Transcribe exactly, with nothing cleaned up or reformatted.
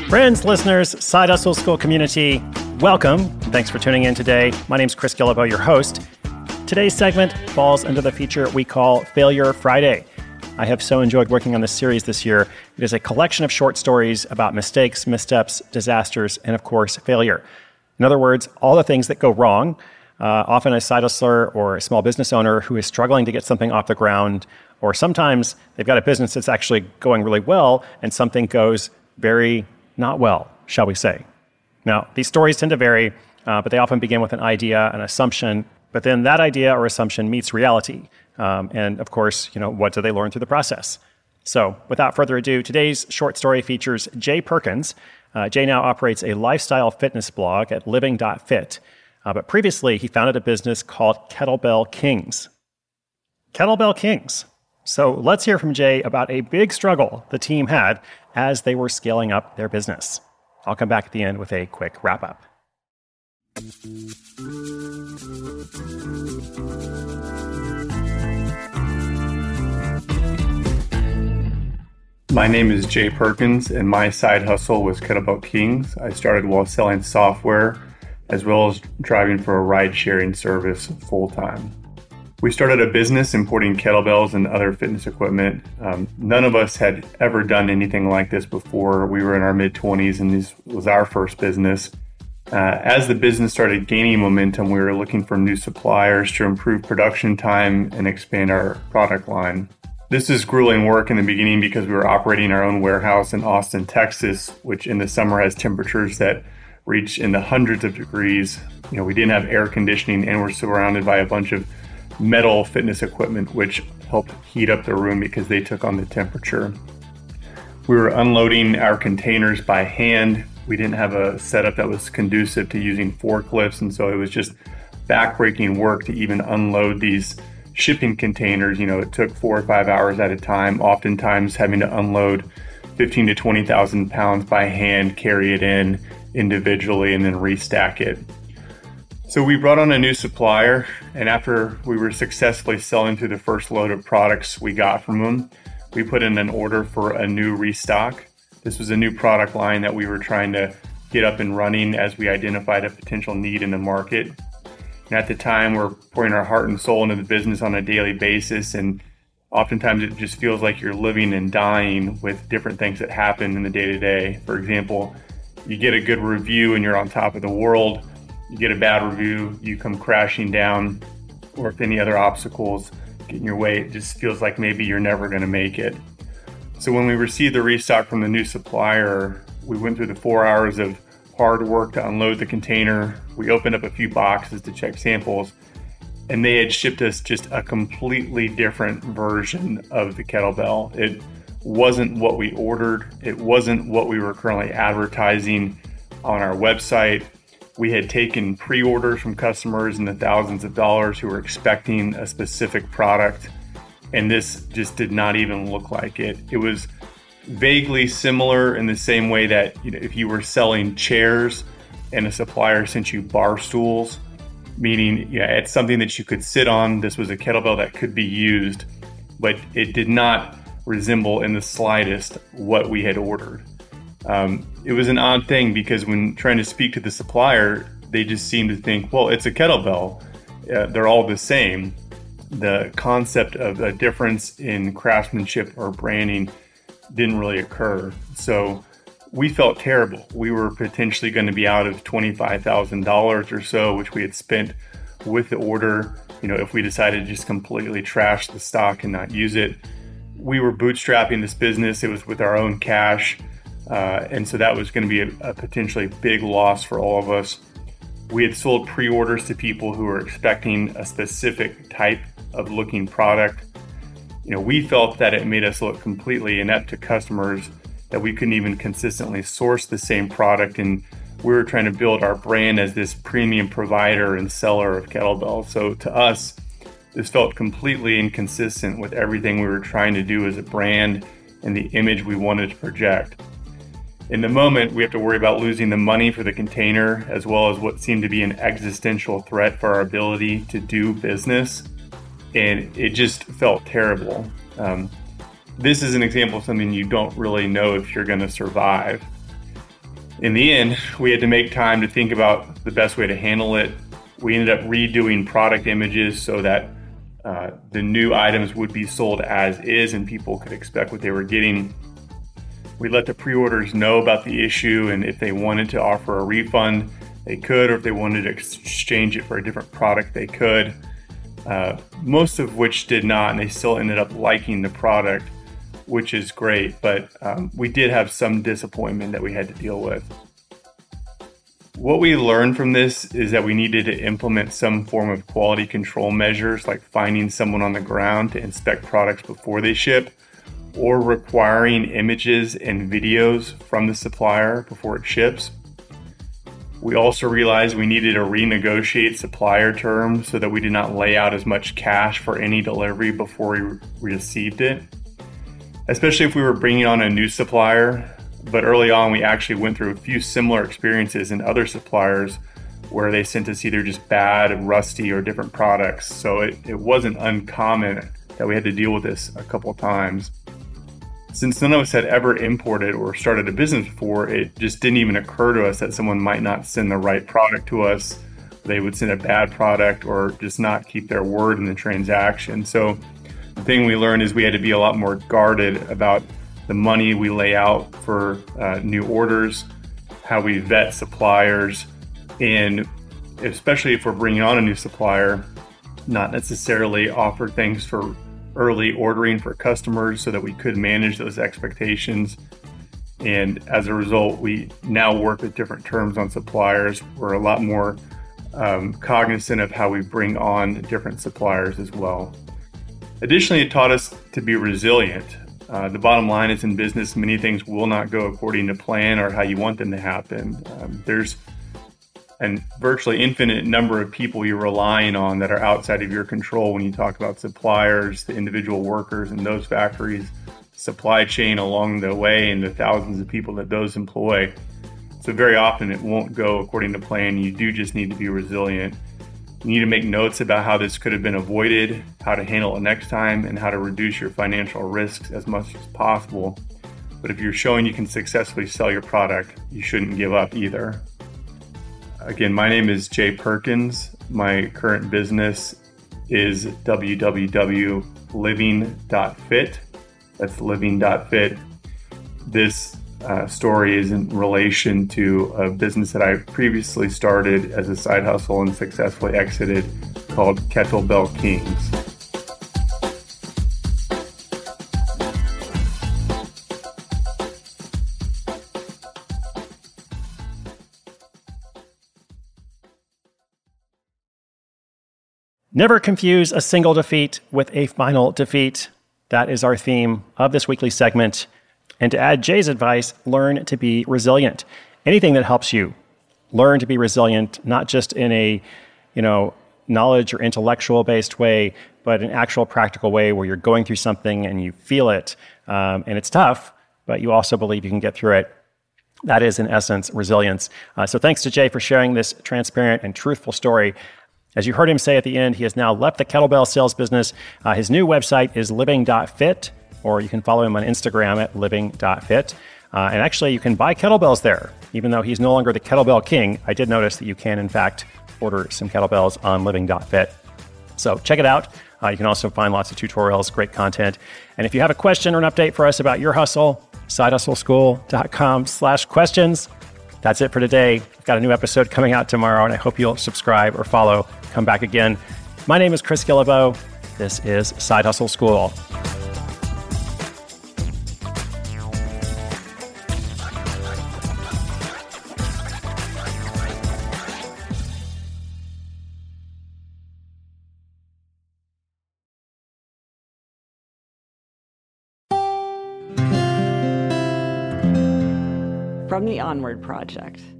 Friends, listeners, Side Hustle School community, welcome. Thanks for tuning in today. My name's Chris Guillebeau, your host. Today's segment falls under the feature we call Failure Friday. I have so enjoyed working on this series this year. It is a collection of short stories about mistakes, missteps, disasters, and of course, failure. In other words, all the things that go wrong. Uh, often a side hustler or a small business owner who is struggling to get something off the ground, or sometimes they've got a business that's actually going really well and something goes very not well, shall we say. Now, these stories tend to vary, uh, but they often begin with an idea, an assumption, but then that idea or assumption meets reality. Um, and of course, you know, what do they learn through the process? So without further ado, today's short story features Jay Perkins. Uh, Jay now operates a lifestyle fitness blog at living dot fit. Uh, but previously, he founded a business called Kettlebell Kings. Kettlebell Kings. So let's hear from Jay about a big struggle the team had as they were scaling up their business. I'll come back at the end with a quick wrap-up. My name is Jay Perkins, and my side hustle was Kettlebell Kings. I started while selling software, as well as driving for a ride-sharing service full-time. We started a business importing kettlebells and other fitness equipment. Um, none of us had ever done anything like this before. We were in our mid-twenties, and this was our first business. Uh, as the business started gaining momentum, we were looking for new suppliers to improve production time and expand our product line. This is grueling work in the beginning because we were operating our own warehouse in Austin, Texas, which in the summer has temperatures that reach in the hundreds of degrees. You know, we didn't have air conditioning, and we're surrounded by a bunch of metal fitness equipment, which helped heat up the room because they took on the temperature. We were unloading our containers by hand. We didn't have a setup that was conducive to using forklifts, and so it was just backbreaking work to even unload these shipping containers. You know, it took four or five hours at a time, oftentimes having to unload fifteen to twenty thousand pounds by hand, carry it in individually, and then restack it. So we brought on a new supplier, and after we were successfully selling through the first load of products we got from them, we put in an order for a new restock. This was a new product line that we were trying to get up and running as we identified a potential need in the market. And at the time, we're pouring our heart and soul into the business on a daily basis, and oftentimes it just feels like you're living and dying with different things that happen in the day-to-day. For example, you get a good review and you're on top of the world. You get a bad review, you come crashing down, or if any other obstacles get in your way, it just feels like maybe you're never going to make it. So when we received the restock from the new supplier, we went through the four hours of hard work to unload the container. We opened up a few boxes to check samples, and they had shipped us just a completely different version of the kettlebell. It wasn't what we ordered. It wasn't what we were currently advertising on our website. We had taken pre-orders from customers in the thousands of dollars who were expecting a specific product, and this just did not even look like it. It was vaguely similar in the same way that, you know, if you were selling chairs and a supplier sent you bar stools, meaning, yeah, it's something that you could sit on. This was a kettlebell that could be used, but it did not resemble in the slightest what we had ordered. Um, it was an odd thing because when trying to speak to the supplier, they just seemed to think, well, it's a kettlebell. Uh, they're all the same. The concept of a difference in craftsmanship or branding didn't really occur. So we felt terrible. We were potentially going to be out of twenty-five thousand dollars or so, which we had spent with the order. You know, if we decided to just completely trash the stock and not use it. We were bootstrapping this business. It was with our own cash. Uh, and so that was going to be a, a potentially big loss for all of us. We had sold pre-orders to people who were expecting a specific type of looking product. You know, we felt that it made us look completely inept to customers, that we couldn't even consistently source the same product. And we were trying to build our brand as this premium provider and seller of kettlebells. So to us, this felt completely inconsistent with everything we were trying to do as a brand and the image we wanted to project. In the moment, we have to worry about losing the money for the container, as well as what seemed to be an existential threat for our ability to do business. And it just felt terrible. Um, this is an example of something you don't really know if you're going to survive. In the end, we had to make time to think about the best way to handle it. We ended up redoing product images so that uh, the new items would be sold as is and people could expect what they were getting. We let the pre-orders know about the issue, and if they wanted to offer a refund, they could, or if they wanted to exchange it for a different product, they could. Uh, most of which did not, and they still ended up liking the product, which is great, but um, we did have some disappointment that we had to deal with. What we learned from this is that we needed to implement some form of quality control measures, like finding someone on the ground to inspect products before they ship, or requiring images and videos from the supplier before it ships. We also realized we needed to renegotiate supplier terms so that we did not lay out as much cash for any delivery before we re- received it, especially if we were bringing on a new supplier. But early on, we actually went through a few similar experiences in other suppliers where they sent us either just bad, rusty, or different products. So it, it wasn't uncommon that we had to deal with this a couple of times. Since none of us had ever imported or started a business before, it just didn't even occur to us that someone might not send the right product to us. They would send a bad product or just not keep their word in the transaction. So the thing we learned is we had to be a lot more guarded about the money we lay out for uh, new orders, how we vet suppliers, and especially if we're bringing on a new supplier, not necessarily offer things for early ordering for customers so that we could manage those expectations. And as a result, we now work with different terms on suppliers. We're a lot more um, cognizant of how we bring on different suppliers as well. Additionally, it taught us to be resilient. Uh, the bottom line is, in business, many things will not go according to plan or how you want them to happen. Um, there's a virtually infinite number of people you're relying on that are outside of your control when you talk about suppliers, the individual workers in those factories, supply chain along the way, and the thousands of people that those employ. So very often it won't go according to plan. You do just need to be resilient. You need to make notes about how this could have been avoided, how to handle it next time, and how to reduce your financial risks as much as possible. But if you're showing you can successfully sell your product, you shouldn't give up either. Again, my name is Jay Perkins. My current business is w w w dot living dot fit. That's living dot fit. This uh, story is in relation to a business that I previously started as a side hustle and successfully exited called Kettlebell Kings. Never confuse a single defeat with a final defeat. That is our theme of this weekly segment. And to add Jay's advice, learn to be resilient. Anything that helps you learn to be resilient, not just in a, you know, knowledge or intellectual based way, but an actual practical way where you're going through something and you feel it. Um, and it's tough, but you also believe you can get through it. That is, in essence, resilience. Uh, so thanks to Jay for sharing this transparent and truthful story. As you heard him say at the end, he has now left the kettlebell sales business. Uh, his new website is living dot fit, or you can follow him on Instagram at living dot fit. Uh, and actually, you can buy kettlebells there. Even though he's no longer the kettlebell king, I did notice that you can, in fact, order some kettlebells on living dot fit. So check it out. Uh, you can also find lots of tutorials, great content. And if you have a question or an update for us about your hustle, side hustle school dot com slash questions. That's it for today. I've got a new episode coming out tomorrow, and I hope you'll subscribe or follow. Come back again. My name is Chris Guillebeau. This is Side Hustle School. From the Onward Project.